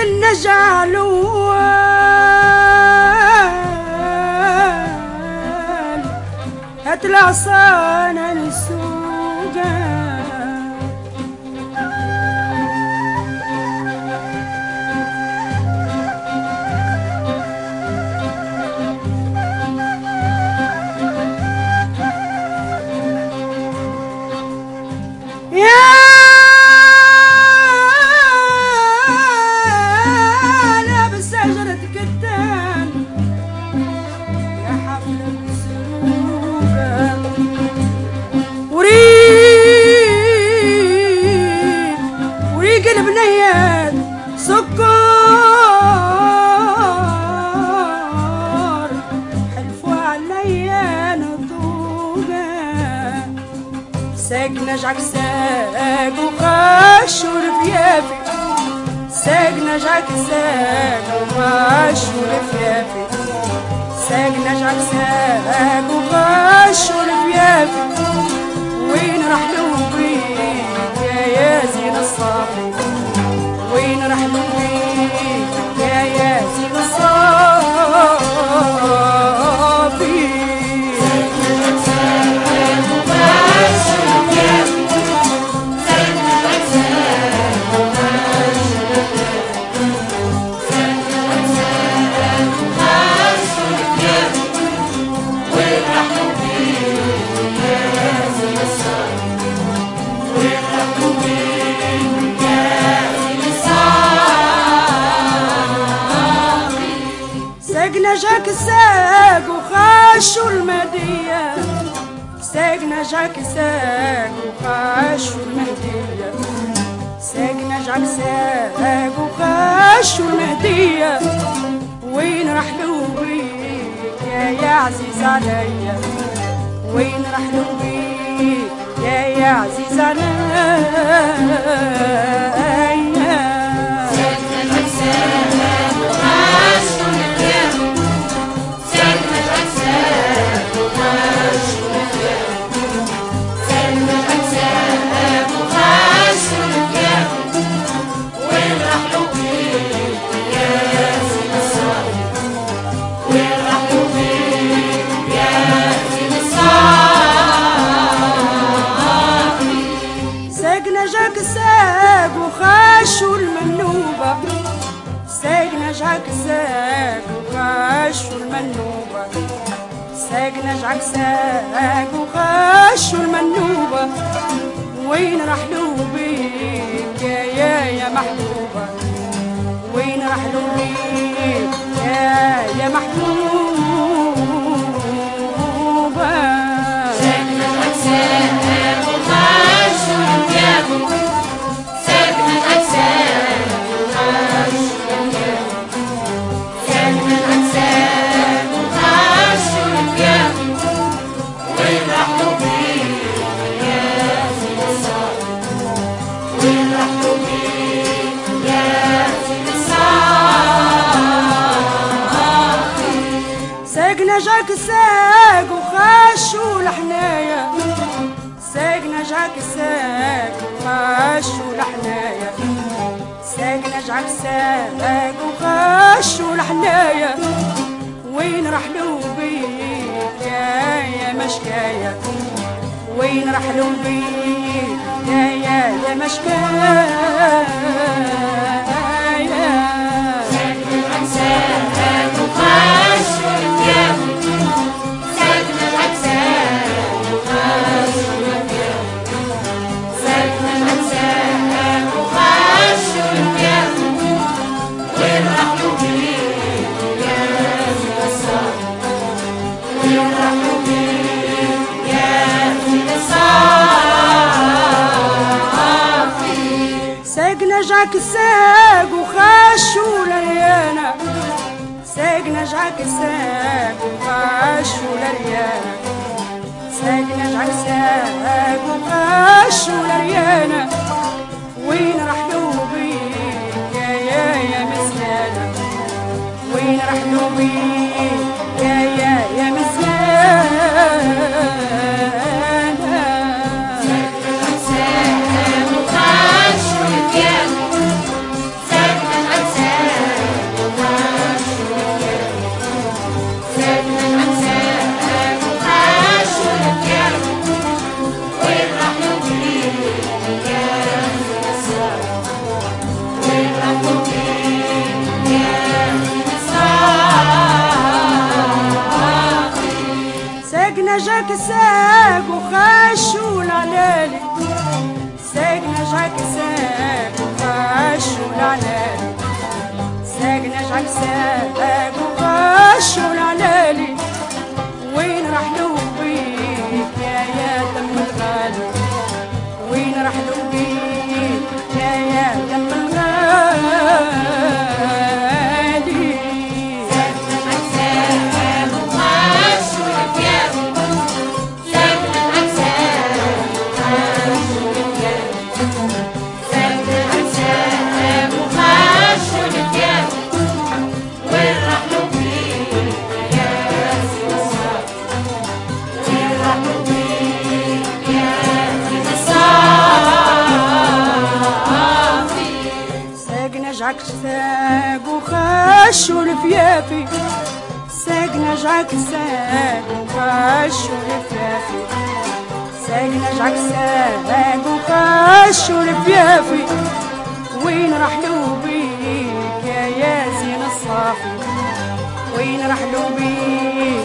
النجعلوان هتلعصان السوقان سكر حلفوا عليا نطوقة ساق نجعك ساق وخشوا رفيافي ساق نجعك ساق وخشوا رفيافي ساق نجعك ساق وخشوا رفيافي وين رحلوا بيك يا زين الصافي وين رحلوا بيك يا زين الصافي نجاك الساق وخشوا المهدية ساق نجاك الساق وخشوا المهدية ساق نجاك الساق وخشوا المهدية وين رحلوا بيك يا عزيز عليا وين رحلوا بيك يا عزيز عليا نجاك الساق وخشوا المنوبة ساق نجاك الساق وخشوا المنوبة ساق نجاك ساق وخشوا المنوبة وين رحلوا بيك يا محبوبة وين رحلوا بيك يا محبوبة ساق نجاك ساق وخشوا المنوبة نجاك الساق وخشوا الحنايا ساق نجاك الساق وخشوا الحنايا ساق نجاك الساق وخشوا الحنايا وين رحلوا بيك يا مشكايا وين رحلوا بيك يا مشكايا نجاك الساق وخشوا لريانا ساق نجاك الساق وخشوا لريانا ساق نجاك الساق وخشوا لريانا وين رحلوا بيك يا مسكانة وين رحلوا بيك يا مسكانة ساق نجاك ساق وخشوا لريانا ساقنا جاك ساق وخشوا العلالي ساقنا جاك ساق وخشوا العلالي ساقنا جاك ساق وخشوا العلالي وين رحلوا بيك يا دم الغالي وين رحلوا بيك يا دم الغالي جعك ساق وخشوا الفيافي ساقنا جعك ساق وخشوا الفيافي ساقنا جعك ساق وخشوا الفيافي وين رحلوا بيك يا زين الصافي وين رحلوا بيك